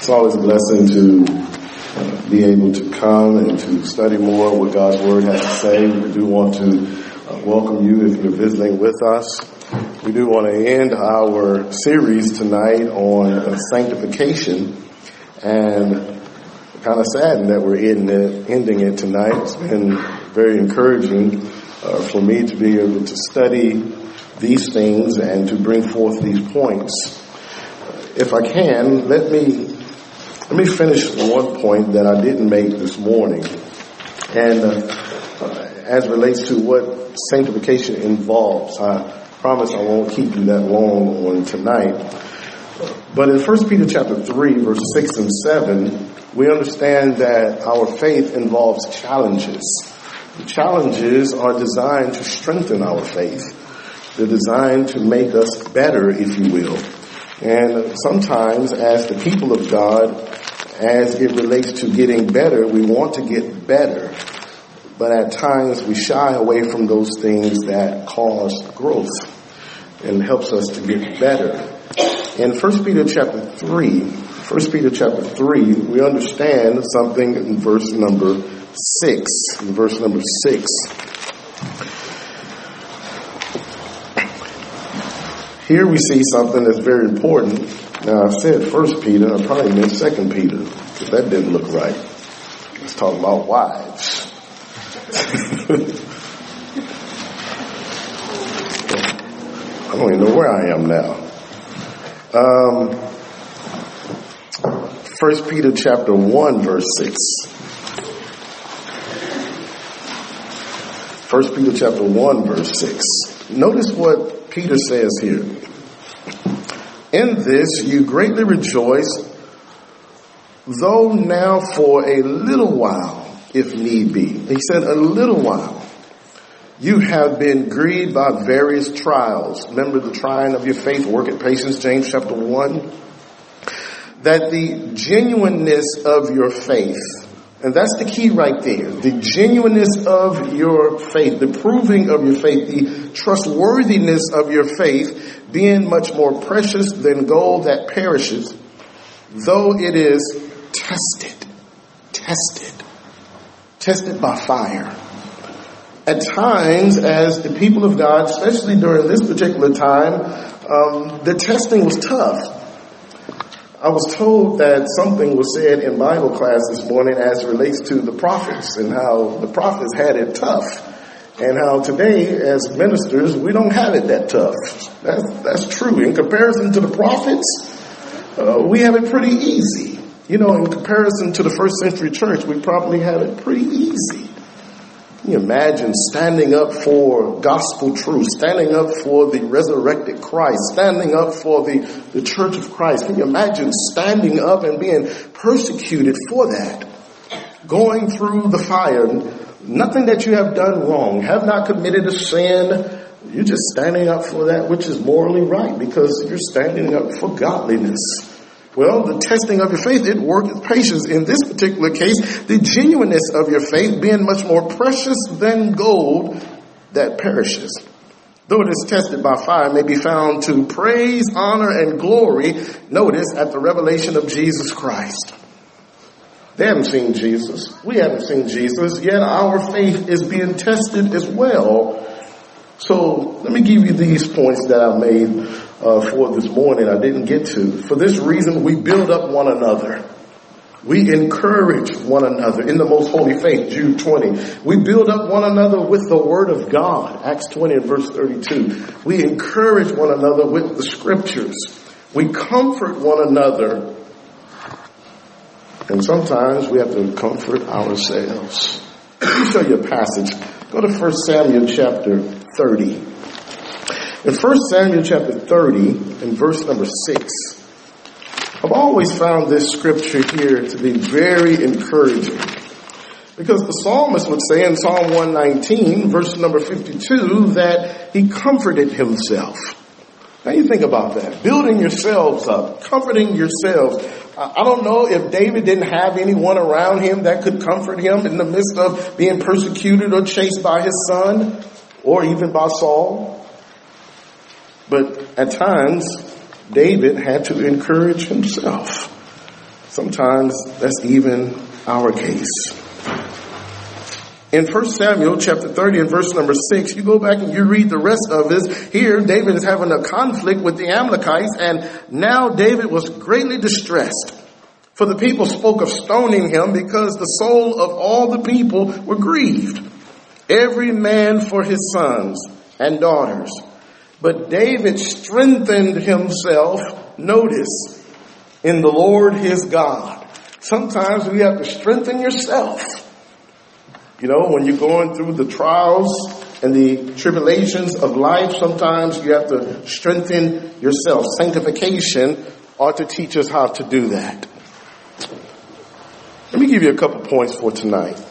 It's always a blessing to be able to come and to study more what God's Word has to say. We do want to welcome you if you're visiting with us. We do want to end our series tonight on sanctification, and kind of saddened that we're ending it tonight. It's been very encouraging for me to be able to study these things and to bring forth these points. If I can, let me finish one point that I didn't make this morning, and as relates to what sanctification involves. I promise I won't keep you that long on tonight. But in 1 Peter chapter 3, verse 6 and 7, we understand that our faith involves challenges. The challenges are designed to strengthen our faith. They're designed to make us better, if you will. And sometimes, as the people of God, as it relates to getting better, we want to get better. But at times we shy away from those things that cause growth and helps us to get better. In 1 Peter chapter 3, we understand something in verse number 6. Here we see something that's very important. Now, I said 1 Peter, I probably meant 2 Peter, because that didn't look right. Let's talk about wives. I don't even know where I am now. 1 Peter chapter 1, verse 6. 1 Peter chapter 1, verse 6. Notice what Peter says here. In this you greatly rejoice, though now for a little while, if need be. He said a little while. You have been grieved by various trials. Remember the trying of your faith, work at patience, James chapter 1. That the genuineness of your faith, and that's the key right there, the genuineness of your faith, the proving of your faith, the trustworthiness of your faith, being much more precious than gold that perishes, though it is tested by fire. At times, as the people of God, especially during this particular time, the testing was tough. I was told that something was said in Bible class this morning as it relates to the prophets and how the prophets had it tough, and how today as ministers we don't have it that tough. That's true. In comparison to the prophets, we have it pretty easy. You know, in comparison to the first century church, we probably have it pretty easy. Can you imagine standing up for gospel truth, standing up for the resurrected Christ, standing up for the church of Christ? Can you imagine standing up and being persecuted for that? Going through the fire, nothing that you have done wrong, have not committed a sin. You're just standing up for that which is morally right because you're standing up for godliness. Well, the testing of your faith, it worked with patience. In this particular case, the genuineness of your faith being much more precious than gold that perishes, though it is tested by fire, may be found to praise, honor, and glory, notice, at the revelation of Jesus Christ. They haven't seen Jesus. We haven't seen Jesus, yet our faith is being tested as well. So let me give you these points that I made for this morning I didn't get to. For this reason, we build up one another. We encourage one another in the most holy faith, Jude 20. We build up one another with the word of God, Acts 20 and verse 32. We encourage one another with the scriptures. We comfort one another. And sometimes we have to comfort ourselves. Let me show you a passage. Go to 1 Samuel chapter 30. In 1 Samuel chapter 30, in verse number 6, I've always found this scripture here to be very encouraging. Because the psalmist would say in Psalm 119, verse number 52, that he comforted himself. Now you think about that. Building yourselves up, comforting yourselves. I don't know if David didn't have anyone around him that could comfort him in the midst of being persecuted or chased by his son or even by Saul. But at times, David had to encourage himself. Sometimes that's even our case. In 1 Samuel chapter 30 and verse number 6, you go back and you read the rest of this. Here, David is having a conflict with the Amalekites, and now David was greatly distressed. For the people spoke of stoning him because the soul of all the people were grieved, every man for his sons and daughters. But David strengthened himself, notice, in the Lord his God. Sometimes we have to strengthen yourself. You know, when you're going through the trials and the tribulations of life, sometimes you have to strengthen yourself. Sanctification ought to teach us how to do that. Let me give you a couple points for tonight.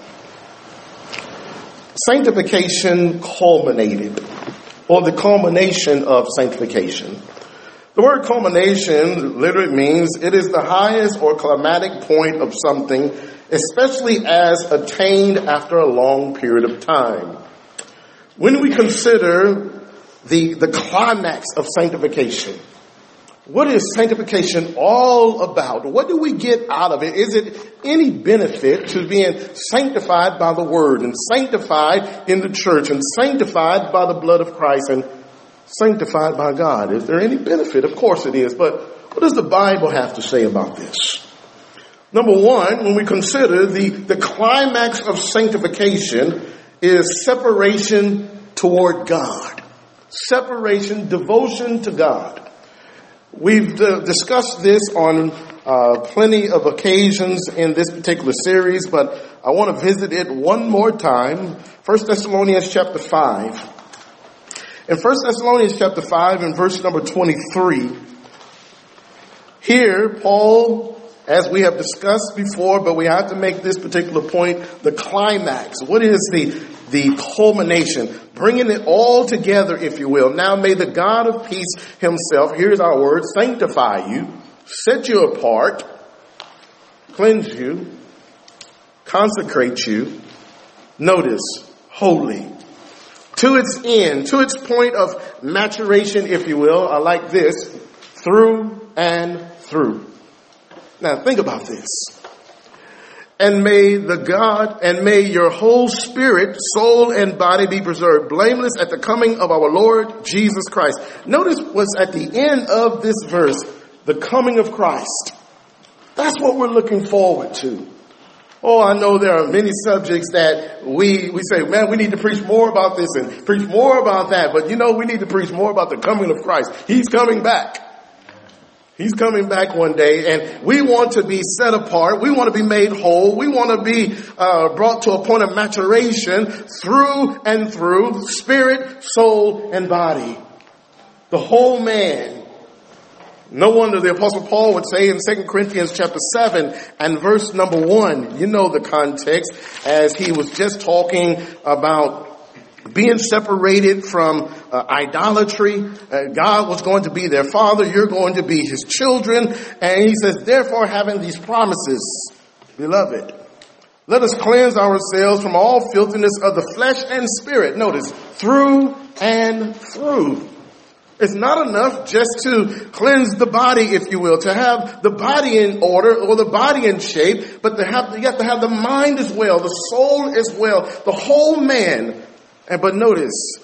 Sanctification culminated, or the culmination of sanctification. The word culmination literally means it is the highest or climatic point of something, especially as attained after a long period of time. When we consider the climax of sanctification, what is sanctification all about? What do we get out of it? Is it any benefit to being sanctified by the Word and sanctified in the church and sanctified by the blood of Christ and sanctified by God? Is there any benefit? Of course it is. But what does the Bible have to say about this? Number one, when we consider the climax of sanctification is separation toward God. Separation, devotion to God. We've discussed this on plenty of occasions in this particular series, but I want to visit it one more time. 1 Thessalonians chapter 5. In 1 Thessalonians chapter 5 and verse number 23, here Paul, as we have discussed before, but we have to make this particular point, the climax. What is the culmination? Bringing it all together, if you will. Now may the God of peace himself, here's our word, sanctify you, set you apart, cleanse you, consecrate you, notice, holy. To its end, to its point of maturation, if you will, I like this, through and through. Now think about this. And may your whole spirit, soul, and body be preserved blameless at the coming of our Lord Jesus Christ. Notice what's at the end of this verse, the coming of Christ. That's what we're looking forward to. Oh, I know there are many subjects that we say, man, we need to preach more about this and preach more about that. But you know, we need to preach more about the coming of Christ. He's coming back. He's coming back one day, and we want to be set apart. We want to be made whole. We want to be brought to a point of maturation through and through, spirit, soul, and body. The whole man. No wonder the Apostle Paul would say in 2 Corinthians chapter 7 and verse number 1, you know the context, as he was just talking about being separated from idolatry. God was going to be their father. You're going to be his children. And he says, therefore, having these promises, beloved, let us cleanse ourselves from all filthiness of the flesh and spirit. Notice, through and through. It's not enough just to cleanse the body, if you will, to have the body in order or the body in shape, but you have to have the mind as well, the soul as well, the whole man. But notice,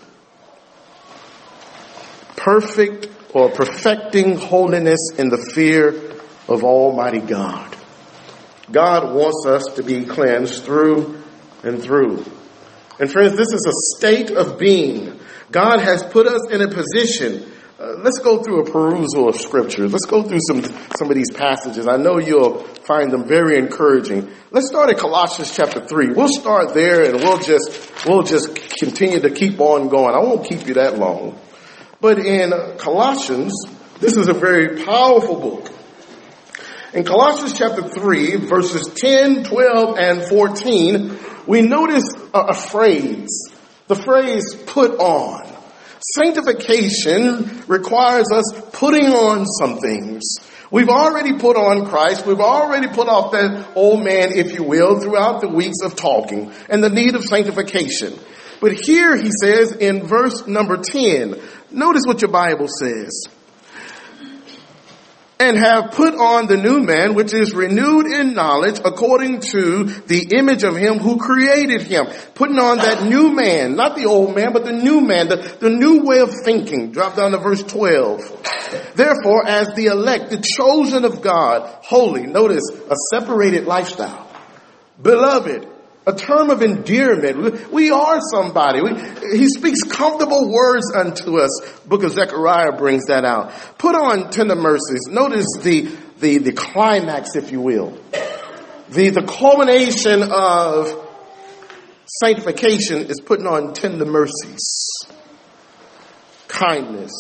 perfect or perfecting holiness in the fear of Almighty God. God wants us to be cleansed through and through. And friends, this is a state of being. God has put us in a position. Let's go through a perusal of scripture. Let's go through some of these passages. I know you'll find them very encouraging. Let's start at Colossians chapter 3. We'll start there and we'll just continue to keep on going. I won't keep you that long. But in Colossians, this is a very powerful book. In Colossians chapter 3, verses 10, 12, and 14, we notice a phrase. The phrase, put on. Sanctification requires us putting on some things. We've already put on Christ. We've already put off that old man, if you will, throughout the weeks of talking and the need of sanctification. But here he says in verse number 10, notice what your Bible says. and have put on the new man, which is renewed in knowledge according to the image of him who created him. Putting on that new man, not the old man, but the new man, the new way of thinking. Drop down to verse 12. Therefore, as the elect, the chosen of God, holy, notice, a separated lifestyle. Beloved, a term of endearment. We are somebody. He speaks comfortable words unto us. Book of Zechariah brings that out. Put on tender mercies. Notice the climax, if you will. The culmination of sanctification is putting on tender mercies. Kindness.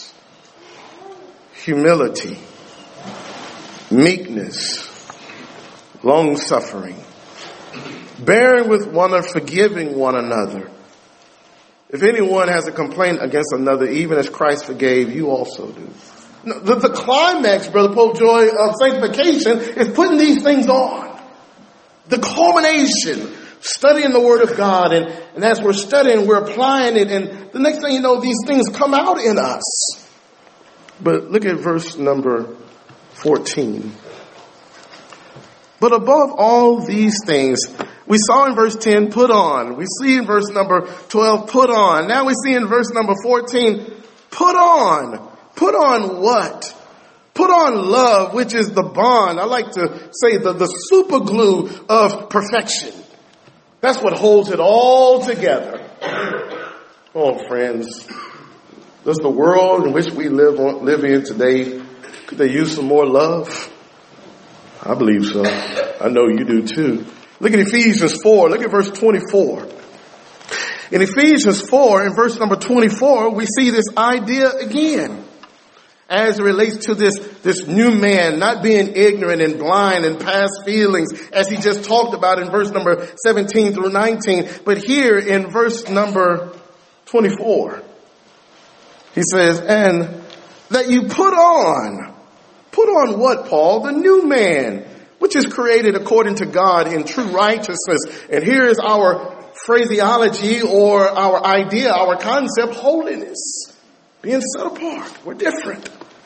Humility. Meekness. Long suffering. Bearing with one another, forgiving one another. If anyone has a complaint against another, even as Christ forgave, you also do. The climax, Brother Pope Joy, of sanctification is putting these things on. The culmination, studying the Word of God, and as we're studying, we're applying it, and the next thing you know, these things come out in us. But look at verse number 14. But above all these things, we saw in verse 10, put on. We see in verse number 12, put on. Now we see in verse number 14, put on. Put on what? Put on love, which is the bond. I like to say the super glue of perfection. That's what holds it all together. Oh, friends, does the world in which we live in today, could they use some more love? I believe so. I know you do too. Look at Ephesians 4. Look at verse 24. In Ephesians 4, in verse number 24, we see this idea again as it relates to this new man not being ignorant and blind and past feelings as he just talked about in verse number 17 through 19. But here in verse number 24, he says, and that you put on what, Paul? The new man, which is created according to God in true righteousness. And here is our phraseology or our idea, our concept, holiness. Being set apart. We're different.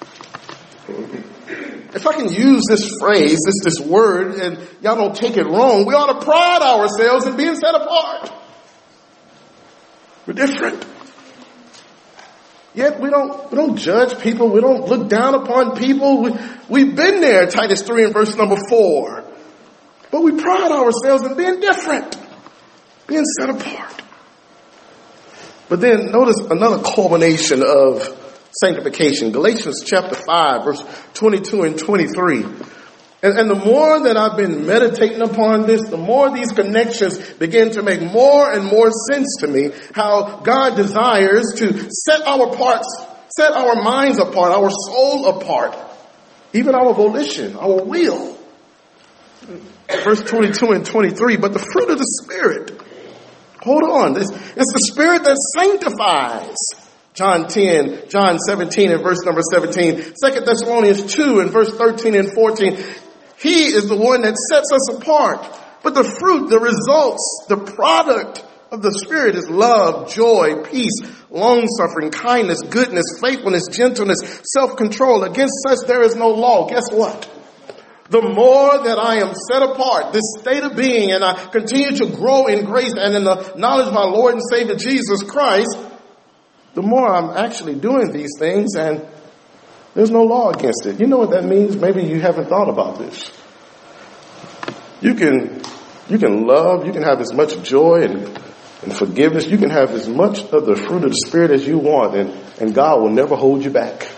If I can use this phrase, this word, and y'all don't take it wrong, we ought to pride ourselves in being set apart. We're different. Yet we don't judge people. We don't look down upon people. We've been there, Titus 3 and verse number 4. But we pride ourselves in being different, being set apart. But then notice another culmination of sanctification. Galatians chapter 5, verse 22 and 23. And the more that I've been meditating upon this, the more these connections begin to make more and more sense to me. How God desires to set our minds apart, our soul apart, even our volition, our will. Verse 22 and 23, but the fruit of the Spirit. Hold on. It's the Spirit that sanctifies. John 17 and verse number 17. 2 Thessalonians 2 and verse 13 and 14. He is the one that sets us apart. But the fruit, the results, the product of the Spirit is love, joy, peace, long-suffering, kindness, goodness, faithfulness, gentleness, self-control. Against such there is no law. Guess what? The more that I am set apart, this state of being, and I continue to grow in grace and in the knowledge of my Lord and Savior Jesus Christ, the more I'm actually doing these things, and there's no law against it. You know what that means? Maybe you haven't thought about this. You can love, you can have as much joy and forgiveness, you can have as much of the fruit of the Spirit as you want, and God will never hold you back.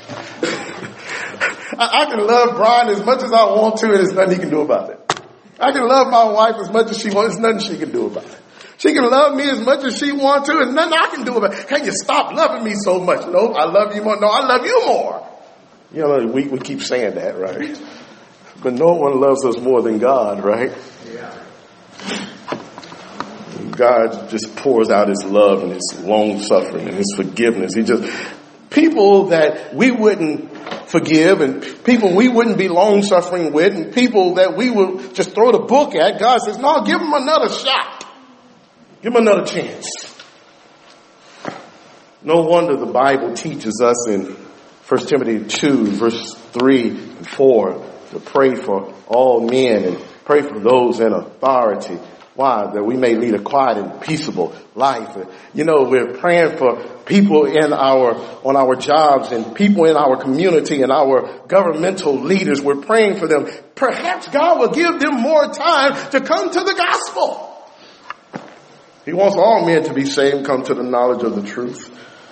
I can love Brian as much as I want to, and there's nothing he can do about it. I can love my wife as much as she wants, there's nothing she can do about it. She can love me as much as she wants to, and nothing I can do about it. Can you stop loving me so much? No, I love you more. No, I love you more. You know, we keep saying that, right? But no one loves us more than God, right? Yeah. God just pours out his love and his long suffering and his forgiveness. People that we wouldn't forgive and people we wouldn't be long suffering with and people that we would just throw the book at, God says, no, give them another shot. Give them another chance. No wonder the Bible teaches us in 1 Timothy 2, verse 3 and 4, to pray for all men and pray for those in authority. Why? That we may lead a quiet and peaceable life. You know, we're praying for people on our jobs and people in our community and our governmental leaders. We're praying for them. Perhaps God will give them more time to come to the gospel. He wants all men to be saved and come to the knowledge of the truth.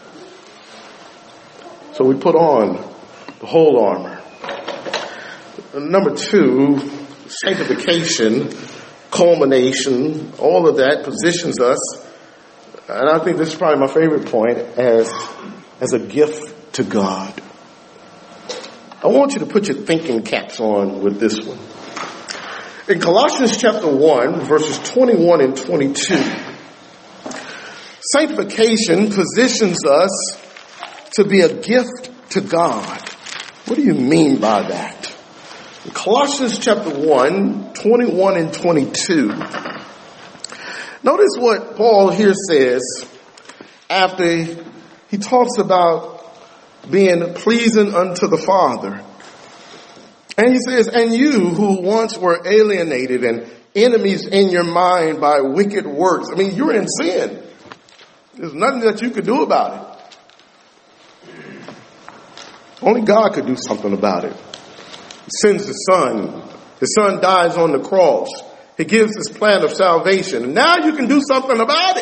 So we put on the whole armor. Number 2, sanctification, culmination, all of that positions us, and I think this is probably my favorite point, as a gift to God. I want you to put your thinking caps on with this one. In Colossians chapter 1, verses 21 and 22, sanctification positions us to be a gift to God. What do you mean by that? In Colossians chapter 1, 21 and 22. Notice what Paul here says after he talks about being pleasing unto the Father. And he says, and you who once were alienated and enemies in your mind by wicked works. I mean, you're in sin. There's nothing that you could do about it. Only God could do something about it. He sends His Son. His Son dies on the cross. He gives His plan of salvation. And now you can do something about it.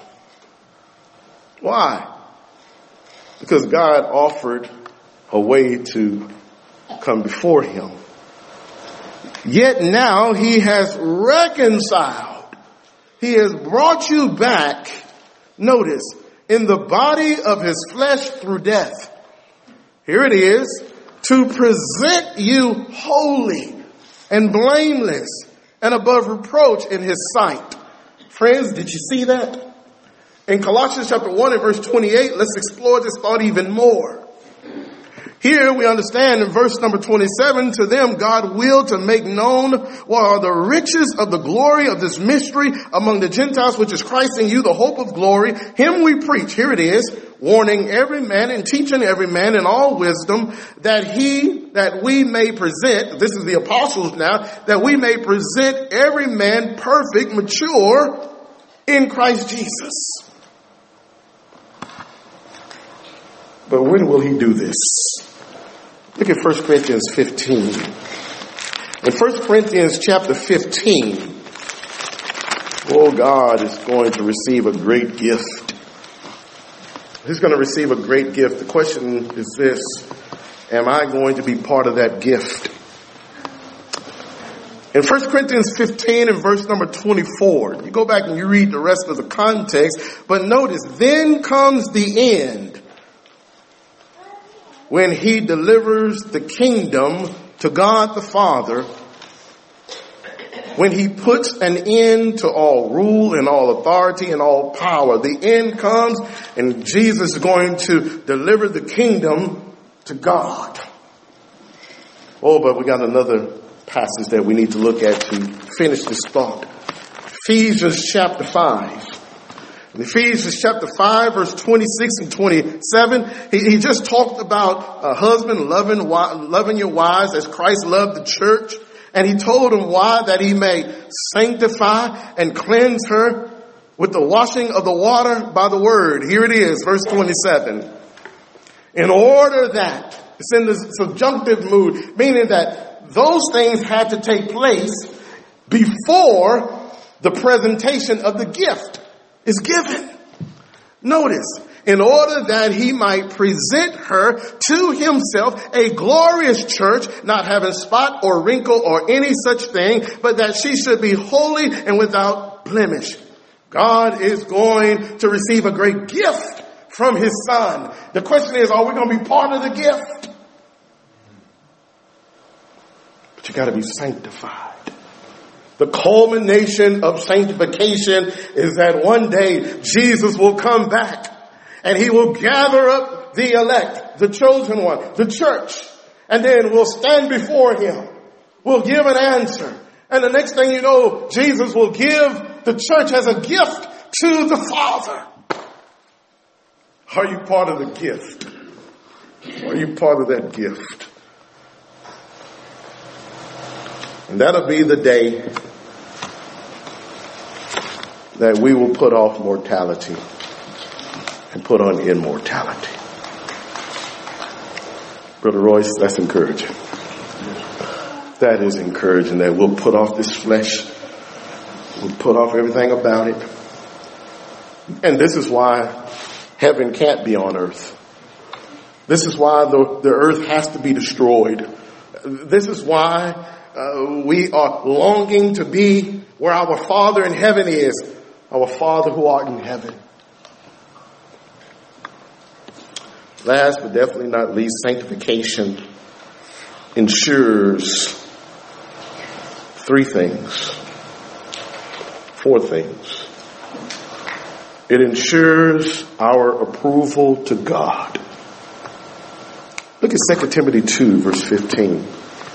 Why? Because God offered a way to come before Him. Yet now He has reconciled. He has brought you back, notice, in the body of His flesh through death. Here it is, to present you holy and blameless and above reproach in His sight. Friends, did you see that? In Colossians chapter 1 and verse 28, let's explore this thought even more. Here we understand in verse number 27, to them God willed to make known what are the riches of the glory of this mystery among the Gentiles, which is Christ in you, the hope of glory. Him we preach, here it is, warning every man and teaching every man in all wisdom, that we may present, this is the apostles now, that we may present every man perfect, mature in Christ Jesus. But when will He do this? Look at 1 Corinthians 15. In 1 Corinthians chapter 15, God is going to receive a great gift. He's going to receive a great gift. The question is this: am I going to be part of that gift? In 1 Corinthians 15 and verse number 24, you go back and you read the rest of the context, but notice, then comes the end, when He delivers the kingdom to God the Father, when He puts an end to all rule and all authority and all power. The end comes and Jesus is going to deliver the kingdom to God. But we got another passage that we need to look at to finish this thought. Ephesians chapter 5. In Ephesians chapter 5, verse 26 and 27, he just talked about a husband loving your wives as Christ loved the church. And he told them why, that He may sanctify and cleanse her with the washing of the water by the word. Here it is, verse 27. In order that, it's in the subjunctive mood, meaning that those things had to take place before the presentation of the gift is given. Notice, in order that He might present her to Himself a glorious church, not having spot or wrinkle or any such thing, but that she should be holy and without blemish. God is going to receive a great gift from His Son. The question is, are we going to be part of the gift? But you got to be sanctified. The culmination of sanctification is that one day Jesus will come back and He will gather up the elect, the chosen one, the church, and then we'll stand before Him. We'll give an answer. And the next thing you know, Jesus will give the church as a gift to the Father. Are you part of the gift? Are you part of that gift? And that'll be the day that we will put off mortality and put on immortality. Brother Royce, that's encouraging. That is encouraging, that we'll put off this flesh. We'll put off everything about it. And this is why heaven can't be on earth. This is why the earth has to be destroyed. This is why we are longing to be where our Father in heaven is. Our Father who art in heaven. Last but definitely not least, sanctification ensures four things. It ensures our approval to God. Look at 2 Timothy 2, verse 15.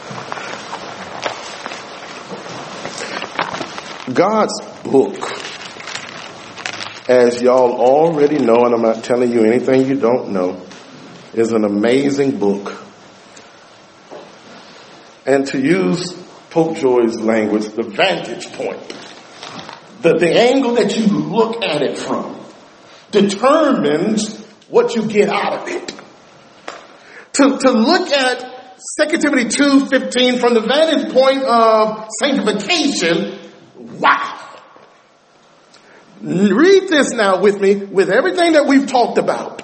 God's book, as y'all already know, and I'm not telling you anything you don't know, is an amazing book. And to use Pope Joy's language, the vantage point, the angle that you look at it from determines what you get out of it. To look at 2 Timothy 2:15 from the vantage point of sanctification, wow. Read this now with me, with everything that we've talked about.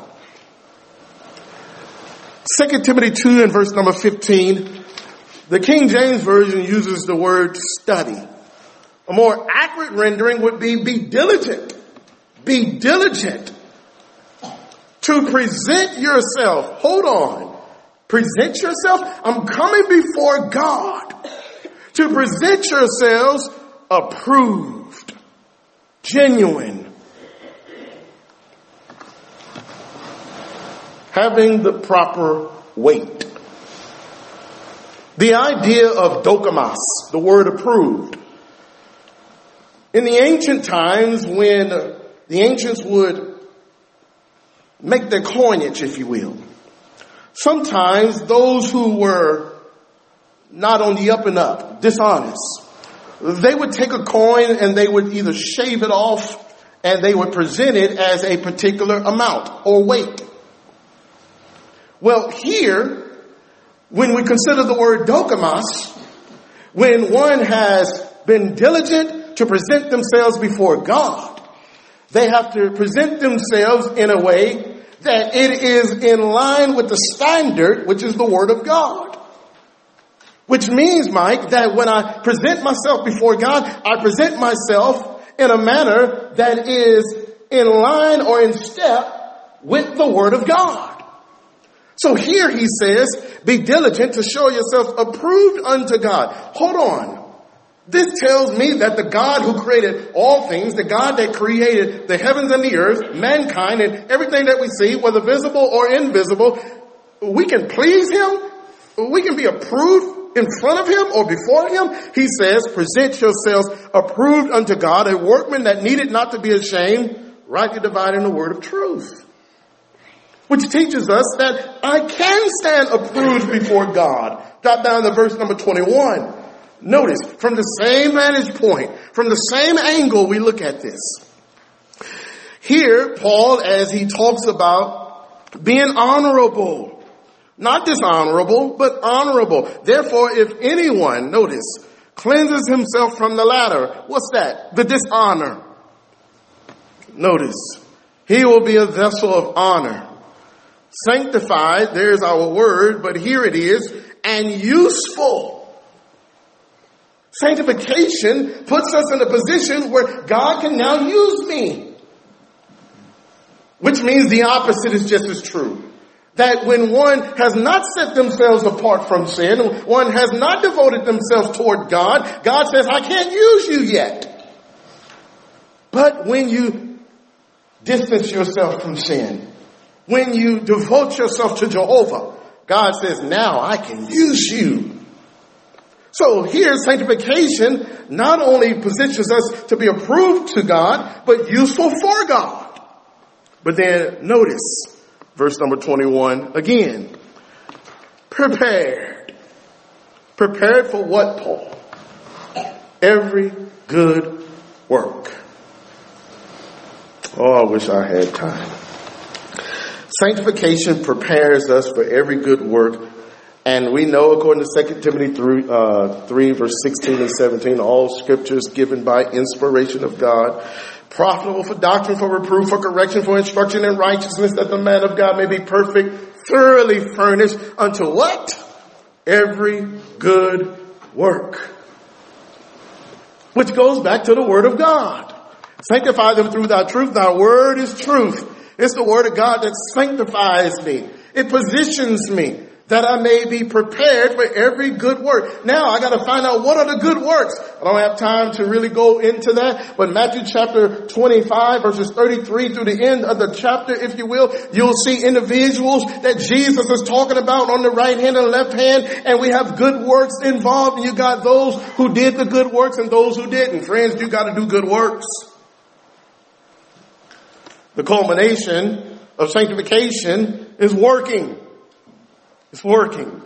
2 Timothy 2 and verse number 15, the King James Version uses the word study. A more accurate rendering would be diligent. Be diligent to present yourself. Hold on. Present yourself. I'm coming before God to present yourselves approved, genuine, having the proper weight. The idea of dokimos, the word approved. In the ancient times, when the ancients would make their coinage, if you will, sometimes those who were not on the up and up, dishonest, they would take a coin and they would either shave it off and they would present it as a particular amount or weight. Well, here, when we consider the word dokimos, when one has been diligent to present themselves before God, they have to present themselves in a way that it is in line with the standard, which is the Word of God. Which means, Mike, that when I present myself before God, I present myself in a manner that is in line or in step with the Word of God. So here he says, be diligent to show yourself approved unto God. Hold on. This tells me that the God who created all things, the God that created the heavens and the earth, mankind, and everything that we see, whether visible or invisible, we can please him. We can be approved in front of him or before him. He says, present yourselves approved unto God, a workman that needed not to be ashamed, rightly dividing the word of truth. Which teaches us that I can stand approved before God. Drop down to verse number 21. Notice, from the same vantage point, from the same angle we look at this. Here, Paul, as he talks about being honorable, not dishonorable, but honorable. Therefore, if anyone, notice, cleanses himself from the latter, what's that? The dishonor. Notice, he will be a vessel of honor. Sanctified, there's our word, but here it is, and useful. Sanctification puts us in a position where God can now use me. Which means the opposite is just as true. That when one has not set themselves apart from sin, one has not devoted themselves toward God, God says, I can't use you yet. But when you distance yourself from sin, when you devote yourself to Jehovah, God says, now I can use you. So here, sanctification not only positions us to be approved to God, but useful for God. But then notice, verse number 21 again. Prepared. Prepared for what, Paul? Every good work. Oh, I wish I had time. Sanctification prepares us for every good work. And we know, according to 2 Timothy 3, verse 16 and 17, all scriptures given by inspiration of God, profitable for doctrine, for reproof, for correction, for instruction in righteousness, that the man of God may be perfect, thoroughly furnished unto what? Every good work. Which goes back to the word of God. Sanctify them through thy truth. Thy word is truth. It's the word of God that sanctifies me. It positions me that I may be prepared for every good work. Now I got to find out what are the good works. I don't have time to really go into that, but Matthew chapter 25 verses 33 through the end of the chapter, if you will, you'll see individuals that Jesus is talking about on the right hand and left hand, and we have good works involved, and you got those who did the good works and those who didn't. Friends, you got to do good works. The culmination of sanctification is working. It's working.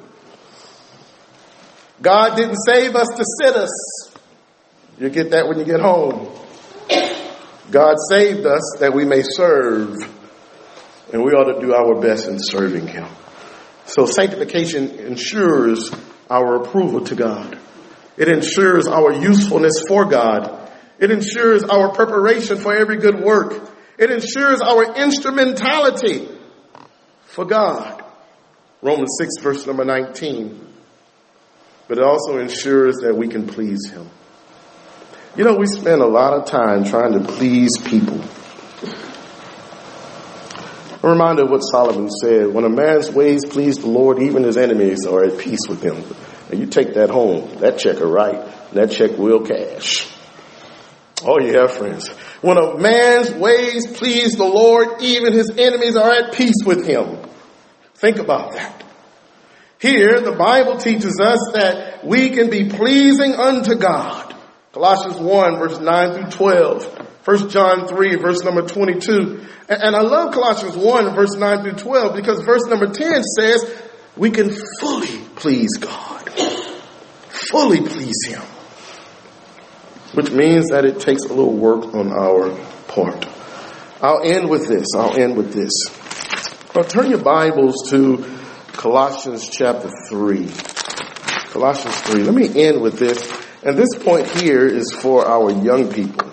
God didn't save us to sit us. You'll get that when you get home. God saved us that we may serve. And we ought to do our best in serving Him. So sanctification ensures our approval to God. It ensures our usefulness for God. It ensures our preparation for every good work. It ensures our instrumentality for God. Romans 6 verse number 19. But it also ensures that we can please Him. You know, we spend a lot of time trying to please people. A reminder of what Solomon said, when a man's ways please the Lord, even his enemies are at peace with him. And you take that home, that check will write, and that check will cash. Oh yeah, friends. When a man's ways please the Lord, even his enemies are at peace with him. Think about that. Here, the Bible teaches us that we can be pleasing unto God. Colossians 1, verse 9 through 12. 1 John 3, verse number 22. And I love Colossians 1, verse 9 through 12, because verse number 10 says we can fully please God. Fully please Him. Which means that it takes a little work on our part. I'll end with this. Well, turn your Bibles to Colossians chapter 3. Colossians 3. Let me end with this. And this point here is for our young people.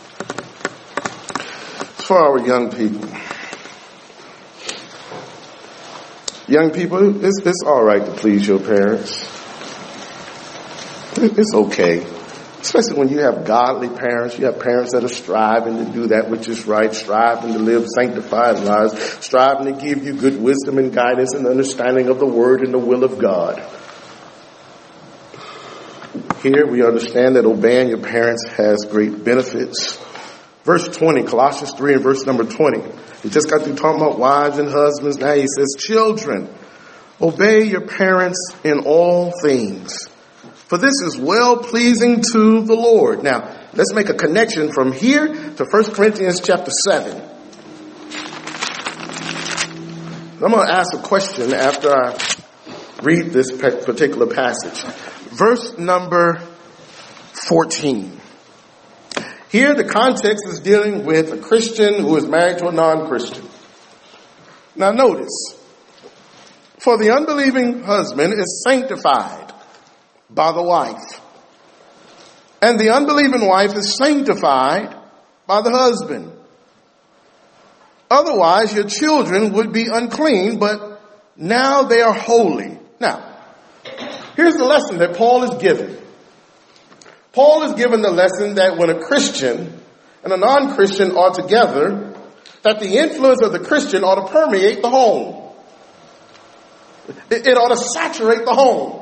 It's for our young people. Young people, it's all right to please your parents. It's okay. Especially when you have godly parents. You have parents that are striving to do that which is right, striving to live sanctified lives, striving to give you good wisdom and guidance and understanding of the word and the will of God. Here we understand that obeying your parents has great benefits. Verse 20, Colossians 3 and verse number 20. He just got through talking about wives and husbands. Now he says, children, obey your parents in all things, for this is well pleasing to the Lord. Now, let's make a connection from here to 1 Corinthians chapter 7. I'm going to ask a question after I read this particular passage. Verse number 14. Here the context is dealing with a Christian who is married to a non-Christian. Now notice, for the unbelieving husband is sanctified by the wife, and the unbelieving wife is sanctified by the husband. Otherwise your children would be unclean, but now they are holy. Now, here's the lesson that Paul is giving. Paul is given the lesson that when a Christian and a non-Christian are together, that the influence of the Christian ought to permeate the home. It ought to saturate the home.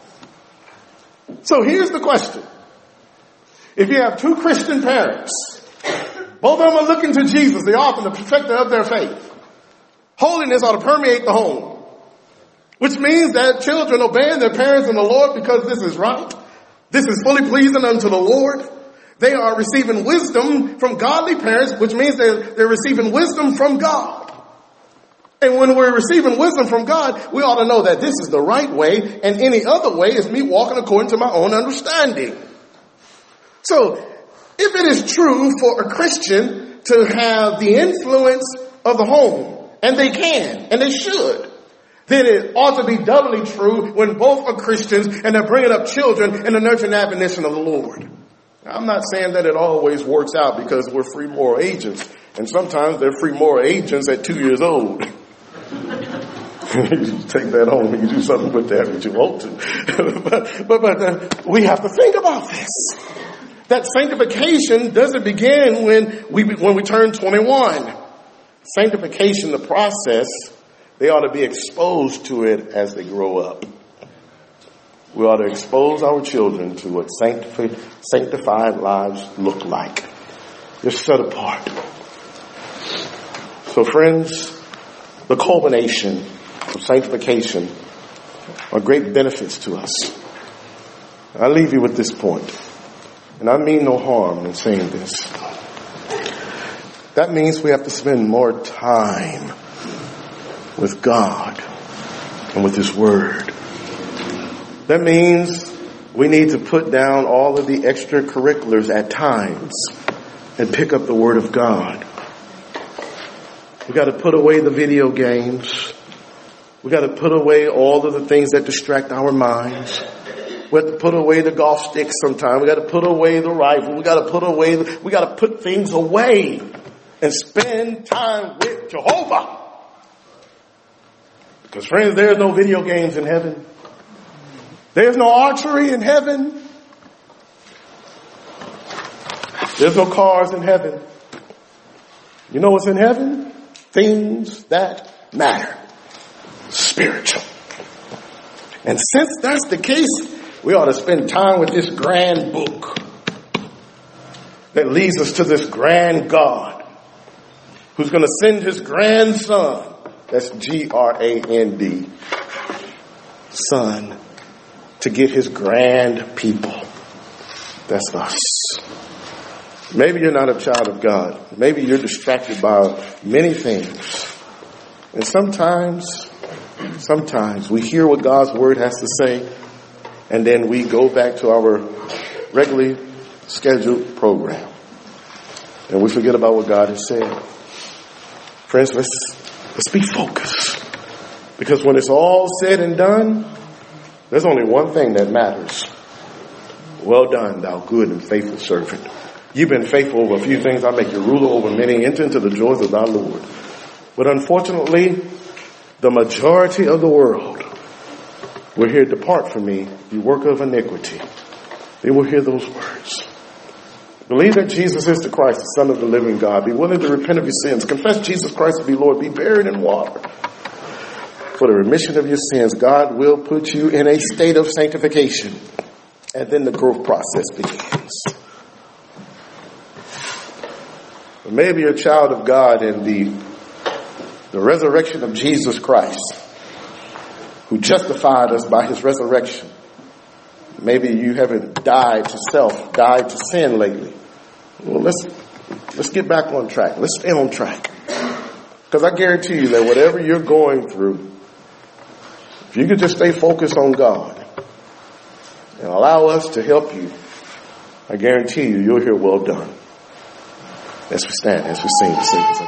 So here's the question. If you have two Christian parents, both of them are looking to Jesus, the author and the perfecter of their faith, holiness ought to permeate the home. Which means that children obeying their parents in the Lord because this is right. This is fully pleasing unto the Lord. They are receiving wisdom from godly parents, which means they're receiving wisdom from God. And when we're receiving wisdom from God, we ought to know that this is the right way, and any other way is me walking according to my own understanding. So, if it is true for a Christian to have the influence of the home, and they can, and they should, then it ought to be doubly true when both are Christians and they're bringing up children in the nurture and admonition of the Lord. I'm not saying that it always works out because we're free moral agents, and sometimes they're free moral agents at 2 years old. You take that home and you do something with that if you want to. but we have to think about this. That sanctification doesn't begin when we turn 21. Sanctification, the process, they ought to be exposed to it as they grow up. We ought to expose our children to what sanctified lives look like. They're set apart. So friends, the culmination of sanctification are great benefits to us. I leave you with this point, and I mean no harm in saying this. That means we have to spend more time with God and with His Word. That means we need to put down all of the extracurriculars at times and pick up the Word of God. We got to put away the video games. We got to put away all of the things that distract our minds. We have to put away the golf sticks sometime. We got to put away the rifle. We got to put things away and spend time with Jehovah. Because friends, there's no video games in heaven. There's no archery in heaven. There's no cars in heaven. You know what's in heaven? Things that matter. Spiritual. And since that's the case, we ought to spend time with this grand book that leads us to this grand God who's going to send His grandson. That's G-R-A-N-D. Son. To get His grand people. That's us. Maybe you're not a child of God. Maybe you're distracted by many things. And sometimes we hear what God's Word has to say, and then we go back to our regularly scheduled program. And we forget about what God has said. Friends, let's be focused. Because when it's all said and done, there's only one thing that matters. Well done, thou good and faithful servant. You've been faithful over a few things. I make you ruler over many. Enter into the joys of thy Lord. But unfortunately, the majority of the world will hear, depart from me, you worker of iniquity. They will hear those words. Believe that Jesus is the Christ, the Son of the living God. Be willing to repent of your sins. Confess Jesus Christ to be Lord. Be buried in water. For the remission of your sins, God will put you in a state of sanctification. And then the growth process begins. But maybe you're a child of God in the resurrection of Jesus Christ, who justified us by His resurrection. Maybe you haven't died to self, died to sin lately. Well, let's get back on track. Let's stay on track. Because I guarantee you that whatever you're going through, if you could just stay focused on God and allow us to help you, I guarantee you'll hear well done. As we stand, as we sing.